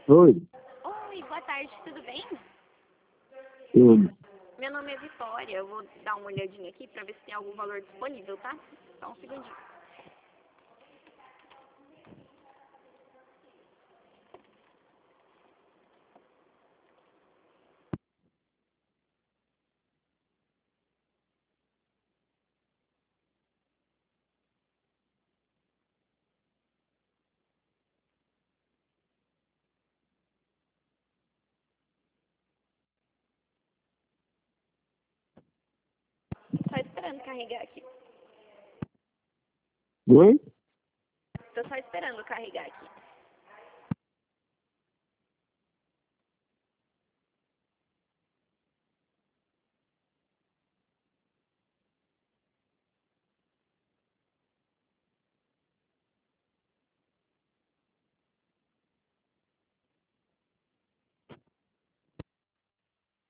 Oi, Oi, boa tarde, tudo bem? tudo. Meu nome é Vitória, eu vou dar uma olhadinha aqui pra ver se tem algum valor disponível, tá? Só um segundinho. Só esperando carregar aqui. Oi? Tô só esperando carregar aqui.